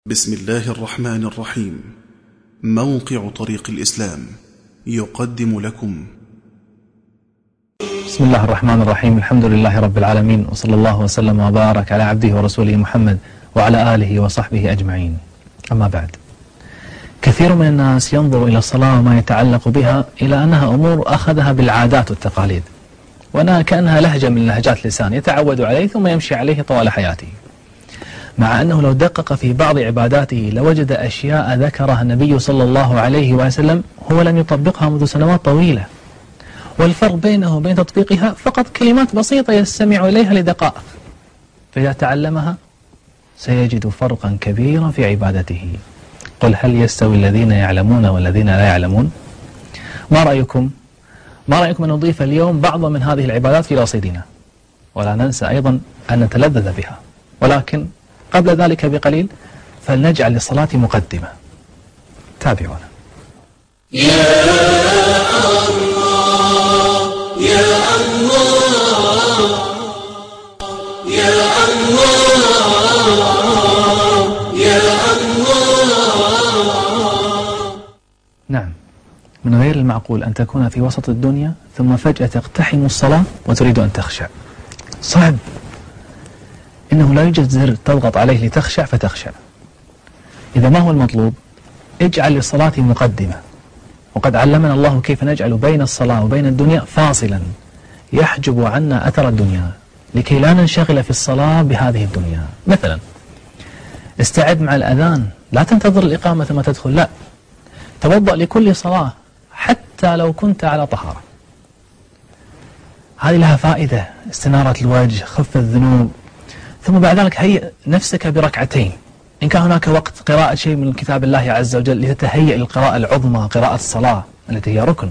بسم الله الرحمن الرحيم. موقع طريق الإسلام يقدم لكم. بسم الله الرحمن الرحيم. الحمد لله رب العالمين، وصلى الله وسلم وبارك على عبده ورسوله محمد وعلى آله وصحبه أجمعين. أما بعد، كثير من الناس ينظر إلى الصلاة وما يتعلق بها إلى أنها أمور أخذها بالعادات والتقاليد، وأنها كأنها لهجة من لهجات اللسان يتعود عليه ثم يمشي عليه طوال حياته، مع أنه لو دقق في بعض عباداته لوجد أشياء ذكرها النبي صلى الله عليه وسلم هو لم يطبقها منذ سنوات طويلة، والفرق بينه وبين تطبيقها فقط كلمات بسيطة يستمع إليها لدقائق، فإذا تعلمها سيجد فرقا كبيرا في عبادته. قل هل يستوي الذين يعلمون والذين لا يعلمون؟ ما رأيكم أن نضيف اليوم بعض من هذه العبادات في رصيدنا، ولا ننسى أيضا أن نتلذذ بها، ولكن قبل ذلك بقليل فلنجعل للصلاة مقدمة. تابعونا. يا الله يا الله يا الله يا الله. نعم، من غير المعقول أن تكون في وسط الدنيا ثم فجأة تقتحم الصلاة وتريد أن تخشع. صعب، إنه لا يوجد زر تضغط عليه لتخشع فتخشع. إذا ما هو المطلوب؟ اجعل للصلاة مقدمة، وقد علمنا الله كيف نجعل بين الصلاة وبين الدنيا فاصلا يحجب عنا أثر الدنيا لكي لا ننشغل في الصلاة بهذه الدنيا. مثلا استعد مع الأذان، لا تنتظر الإقامة ثم تدخل، لا، توضأ لكل صلاة حتى لو كنت على طهارة. هذه لها فائدة، استنارة الوجه، خف الذنوب. ثم بعد ذلك هيئ نفسك بركعتين، إن كان هناك وقت قراءة شيء من كتاب الله عز وجل لتتهيأ القراءة العظمى، قراءة الصلاة التي هي ركن.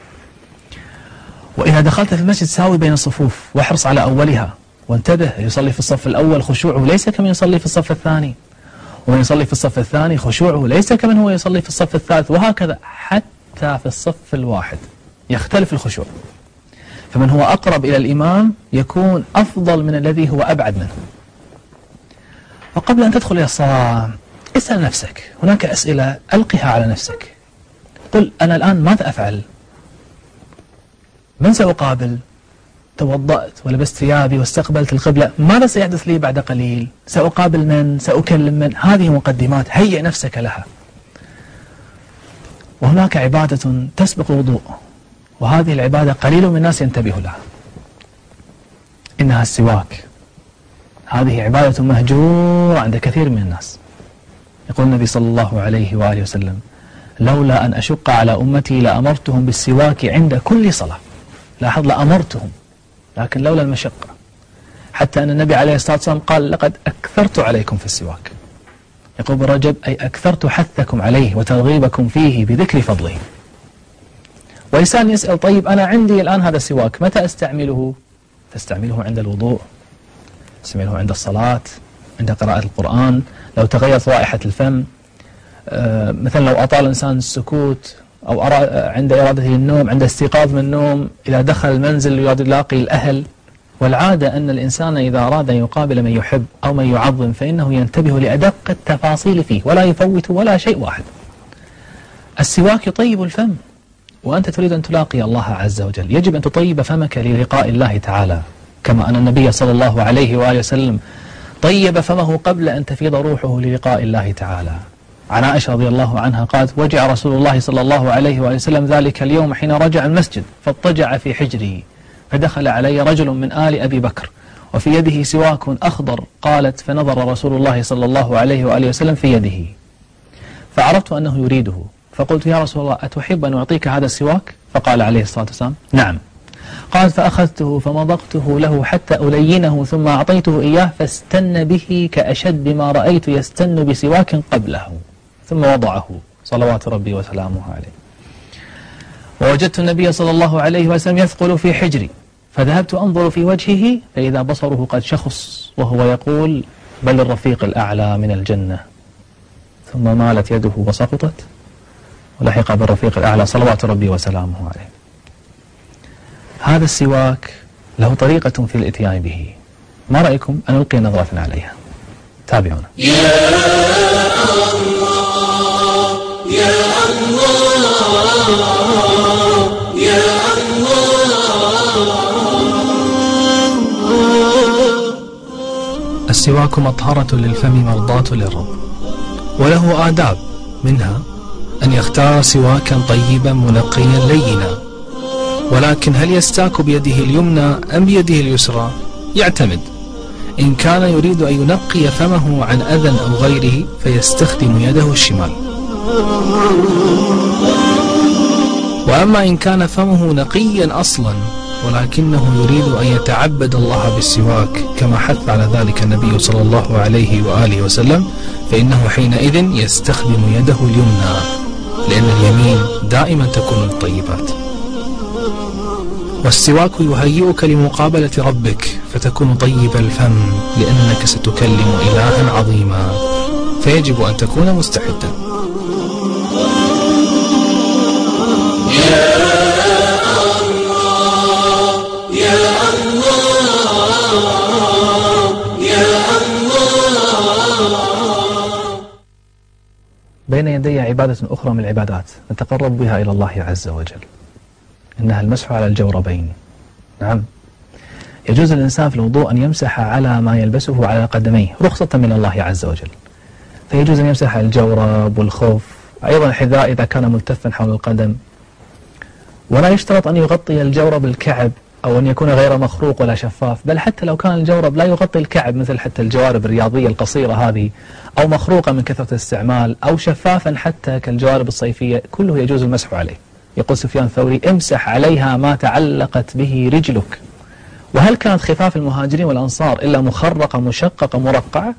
وإذا دخلت في المسجد ساوي بين الصفوف واحرص على أولها، وانتبه، يصلي في الصف الأول خشوعه ليس كمن يصلي في الصف الثاني، ومن يصلي في الصف الثاني خشوعه ليس كمن هو يصلي في الصف الثالث، وهكذا حتى في الصف الواحد يختلف الخشوع. فمن هو أقرب إلى الإمام يكون أفضل من الذي هو أبعد منه. وقبل أن تدخل إلى الصلاة اسأل نفسك، هناك أسئلة ألقها على نفسك. قل أنا الآن ماذا أفعل؟ من سأقابل؟ توضأت ولبست ثيابي واستقبلت القبلة، ماذا سيحدث لي بعد قليل؟ سأقابل من؟ سأكلم من؟ هذه مقدمات، هيئ نفسك لها. وهناك عبادة تسبق الوضوء، وهذه العبادة قليل من الناس ينتبه لها، إنها السواك. هذه عبادة مهجورة عند كثير من الناس. يقول النبي صلى الله عليه وآله وسلم: لولا أن أشق على أمتي لأمرتهم بالسواك عند كل صلاة. لاحظ، لأمرتهم، لكن لولا المشقة، حتى أن النبي عليه الصلاة والسلام قال: لقد أكثرت عليكم في السواك. يقول ابن رجب: أي أكثرت حثكم عليه وترغيبكم فيه بذكر فضله. وإنسان يسأل: طيب أنا عندي الآن هذا السواك، متى أستعمله؟ تستعمله عند الوضوء، تستعمله عند الصلاة، عند قراءة القرآن، لو تغيرت رائحة الفم، مثلا لو أطال الإنسان السكوت، أو عند إرادته النوم، عند استيقاظ من النوم، إذا دخل المنزل يريد يلاقي الأهل. والعادة أن الإنسان إذا أراد أن يقابل من يحب أو من يعظم فإنه ينتبه لأدق التفاصيل فيه ولا يفوت ولا شيء واحد. السواك يطيب الفم، وأنت تريد أن تلاقي الله عز وجل، يجب أن تطيب فمك للقاء الله تعالى، كما أن النبي صلى الله عليه وآله وسلم طيب فمه قبل أن تفيض روحه للقاء الله تعالى. عن عائشة رضي الله عنها قالت: وجع رسول الله صلى الله عليه وآله وسلم ذلك اليوم حين رجع المسجد فاضطجع في حجره، فدخل علي رجل من آل أبي بكر وفي يده سواك أخضر. قالت: فنظر رسول الله صلى الله عليه وآله وسلم في يده، فعرفت أنه يريده، فقلت: يا رسول الله أتحب أن أعطيك هذا السواك؟ فقال عليه الصلاة والسلام: نعم. قال: فأخذته فمضغته له حتى ألينه ثم أعطيته إياه، فاستن به كأشد ما رأيت يستن بسواك قبله، ثم وضعه صلوات ربي وسلامه عليه. ووجدت النبي صلى الله عليه وسلم يثقل في حجري، فذهبت أنظر في وجهه فإذا بصره قد شخص وهو يقول: بل الرفيق الأعلى من الجنة. ثم مالت يده وسقطت ولحق بالرفيق الأعلى صلوات ربي وسلامه عليه. هذا السواك له طريقة في الاتيان به، ما رأيكم أن نلقي نظرة عليها؟ تابعونا. السواك مطهرة للفم مرضاة للرب، وله آداب، منها أن يختار سواكا طيبا منقيا لينا، ولكن هل يستاك بيده اليمنى أم بيده اليسرى يعتمد. إن كان يريد أن ينقي فمه عن أذى أو غيره فيستخدم يده الشمال، وأما إن كان فمه نقيا أصلا ولكنه يريد أن يتعبد الله بالسواك كما حث على ذلك النبي صلى الله عليه وآله وسلم، فإنه حينئذ يستخدم يده اليمنى، لأن اليمين دائما تكون للطيبات. والسواك يهيئك لمقابلة ربك فتكون طيب الفم، لأنك ستكلم إلها عظيما، فيجب أن تكون مستعدا. بين يدي عبادة أخرى من العبادات نتقرب بها إلى الله عز وجل، إنها المسح على الجوربين. نعم، يجوز للإنسان في الوضوء أن يمسح على ما يلبسه على قدميه رخصة من الله عز وجل، فيجوز أن يمسح على الجورب والخف، أيضا الحذاء إذا كان ملتفا حول القدم، ولا يشترط أن يغطي الجورب الكعب أو أن يكون غير مخروق ولا شفاف، بل حتى لو كان الجورب لا يغطي الكعب مثل حتى الجوارب الرياضية القصيرة هذه، أو مخروقة من كثرة الاستعمال، أو شفافا حتى كالجوارب الصيفية، كله يجوز المسح عليه. يقول سفيان الثوري: امسح عليها ما تعلقت به رجلك. وهل كانت خفاف المهاجرين والأنصار إلا مخرقة مشققة مرقعة؟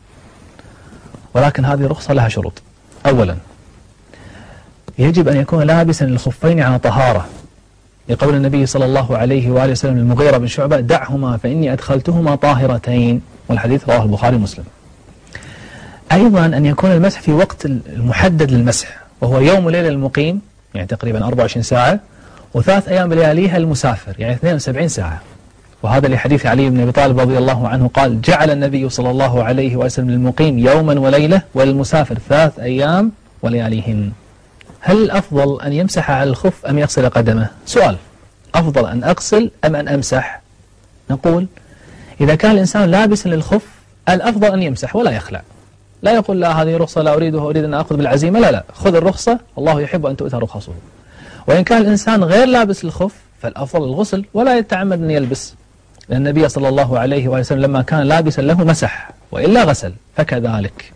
ولكن هذه رخصة لها شروط. أولا، يجب أن يكون لابسا الخفين على طهارة، لقول النبي صلى الله عليه وآله وسلم للمغيرة بن شعبة: دعهما فإني أدخلتهما طاهرتين، والحديث رواه البخاري ومسلم. أيضا أن يكون المسح في وقت المحدد للمسح، وهو يوم وليلة المقيم، يعني تقريبا 24 ساعة، وثلاث أيام بلياليها المسافر، يعني 72 ساعة. وهذا لحديث علي بن أبي طالب رضي الله عنه قال: جعل النبي صلى الله عليه وسلم للمقيم يوما وليلة، وللمسافر 3 أيام ولياليهن. هل الأفضل أن يمسح على الخف أم يغسل قدمه؟ سؤال: أفضل أن أغسل أم أن أمسح؟ نقول: إذا كان الإنسان لابسا للخف الأفضل أن يمسح ولا يخلع، لا يقول: لا هذه رخصة لا أريدها، أريد أن أخذ بالعزيمة. لا، خذ الرخصة، الله يحب أن تؤتى رخصه. وإن كان الإنسان غير لابس الخف فالأفضل الغسل ولا يتعمد أن يلبس، لأن النبي صلى الله عليه وسلم لما كان لابسا له مسح، وإلا غسل. فكذلك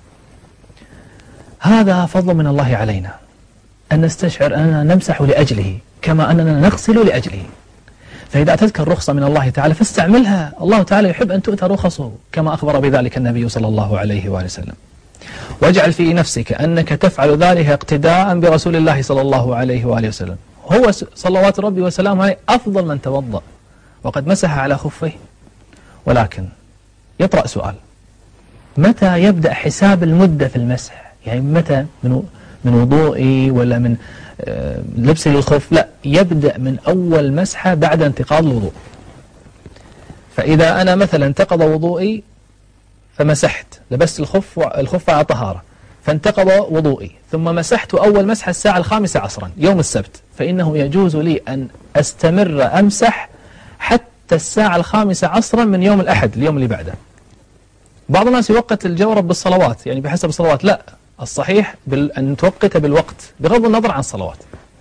هذا فضل من الله علينا، أن نستشعر أننا نمسح لأجله كما أننا نغسل لأجله. فإذا أتتك الرخصة من الله تعالى فاستعملها، الله تعالى يحب أن تؤتى رخصه كما أخبر بذلك النبي صلى الله عليه وسلم. واجعل في نفسك أنك تفعل ذلك اقتداء برسول الله صلى الله عليه وآله وسلم، هو صلوات ربي وسلامه عليه أفضل من توضأ وقد مسح على خفه. ولكن يطرأ سؤال: متى يبدأ حساب المدة في المسح؟ يعني متى من وضوئي ولا من لبسي للخف؟ لا، يبدأ من أول مسحة بعد انتقاض الوضوء. فإذا أنا مثلا انتقض وضوئي فمسحت، لبست الخف على طهارة، فانتقض وضوئي، ثم مسحت أول مسحة الساعة 5 عصرا يوم السبت، فإنه يجوز لي أن أستمر أمسح حتى الساعة 5 عصرا من يوم الأحد اليوم اللي بعده. بعض الناس يوقت الجورب بالصلوات، يعني بحسب الصلوات. لا، الصحيح أن توقت بالوقت بغض النظر عن الصلوات.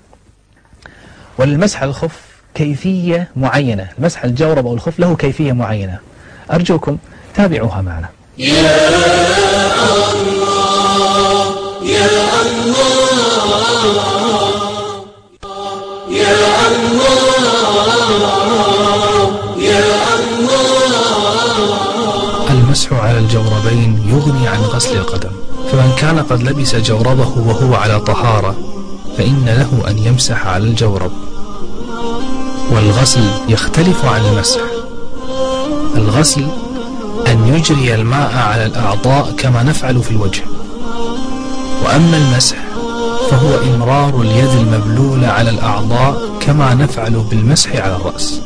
وللمسح على الخف كيفية معينة، المسح الجورب أو الخف له كيفية معينة، أرجوكم تابعوها معنا. يا الله يا الله يا الله يا الله. المسح على الجوربين يغني عن غسل القدم، فمن كان قد لبس جوربه وهو على طهارة فإن له أن يمسح على الجورب. والغسل يختلف عن المسح. الغسل أن يجري الماء على الأعضاء كما نفعل في الوجه، وأما المسح فهو إمرار اليد المبلولة على الأعضاء كما نفعل بالمسح على الرأس.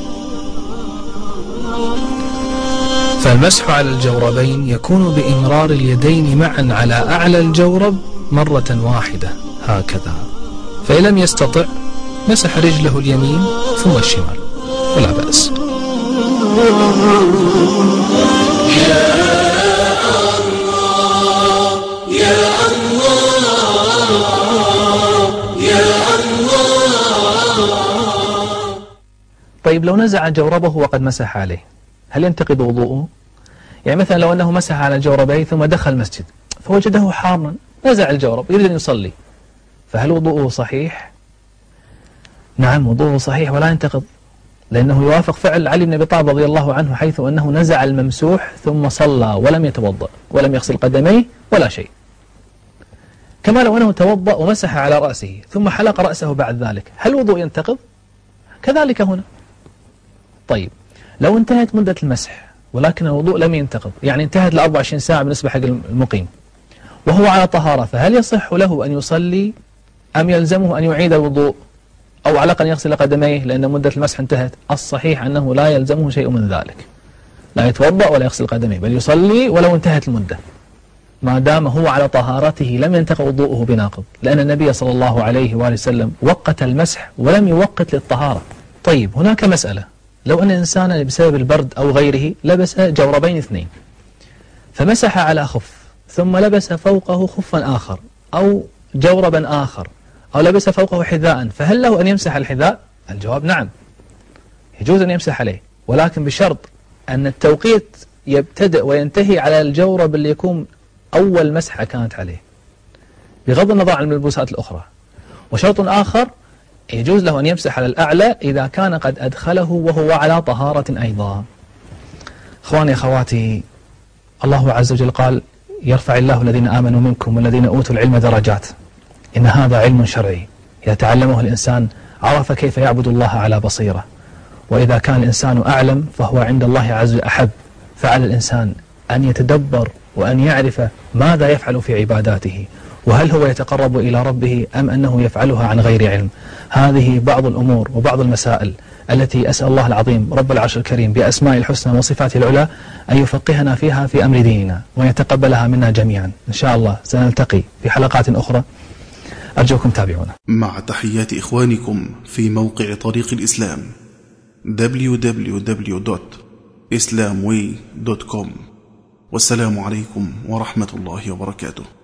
فالمسح على الجوربين يكون بإمرار اليدين معا على أعلى الجورب مرة واحدة هكذا، فإن لم يستطع مسح رجله اليمين ثم الشمال ولا بأس. طيب لو نزع جوربه وقد مسح عليه هل ينتقض وضوءه؟ يعني مثلا لو أنه مسح على جوربيه ثم دخل المسجد فوجده حارا، نزع الجورب يريد أن يصلي، فهل وضوءه صحيح؟ نعم وضوءه صحيح ولا ينتقض، لأنه يوافق فعل علي بن أبي طالب رضي الله عنه حيث أنه نزع الممسوح ثم صلى ولم يتوضأ ولم يغسل قدميه ولا شيء. كما لو أنه توضأ ومسح على رأسه ثم حلق رأسه بعد ذلك، هل الوضوء ينتقض؟ كذلك هنا. طيب لو انتهت مدة المسح ولكن الوضوء لم ينتقض، يعني انتهت ل24 ساعة بالنسبة حق المقيم وهو على طهارة، فهل يصح له أن يصلي أم يلزمه أن يعيد الوضوء أو على الأقل يغسل قدميه لأن مدة المسح انتهت؟ الصحيح أنه لا يلزمه شيء من ذلك، لا يتوضأ ولا يغسل قدميه، بل يصلي ولو انتهت المدة ما دام هو على طهارته لم ينتقض وضوءه بناقض، لأن النبي صلى الله عليه وآله وسلم وقت المسح ولم يوقت للطهارة. طيب هناك مسألة، لو أن إنسانا بسبب البرد أو غيره لبس جوربين اثنين فمسح على خف ثم لبس فوقه خفا آخر أو جوربا آخر أو لبس فوقه حذاء، فهل له أن يمسح الحذاء؟ الجواب نعم، يجوز أن يمسح عليه، ولكن بشرط أن التوقيت يبتدئ وينتهي على الجورب اللي يكون أول مسحة كانت عليه بغض النظر عن الملبوسات الأخرى. وشرط آخر يجوز له أن يمسح على الأعلى إذا كان قد أدخله وهو على طهارة أيضا. أخواني أخواتي، الله عز وجل قال يرفع الله الذين آمنوا منكم والذين أوتوا العلم درجات، إن هذا علم شرعي إذا تعلمه الإنسان عرف كيف يعبد الله على بصيرة، وإذا كان الإنسان أعلم فهو عند الله عز وجل أحب، فعلى الإنسان أن يتدبر وأن يعرف ماذا يفعل في عباداته، وهل هو يتقرب إلى ربه أم أنه يفعلها عن غير علم. هذه بعض الأمور وبعض المسائل التي أسأل الله العظيم رب العرش الكريم بأسماء الحسنى وصفاته العلى أن يفقهنا فيها في أمر ديننا ويتقبلها منا جميعا. إن شاء الله سنلتقي في حلقات أخرى، أرجوكم تابعونا. مع تحيات إخوانكم في موقع طريق الإسلام www.islamway.com، والسلام عليكم ورحمة الله وبركاته.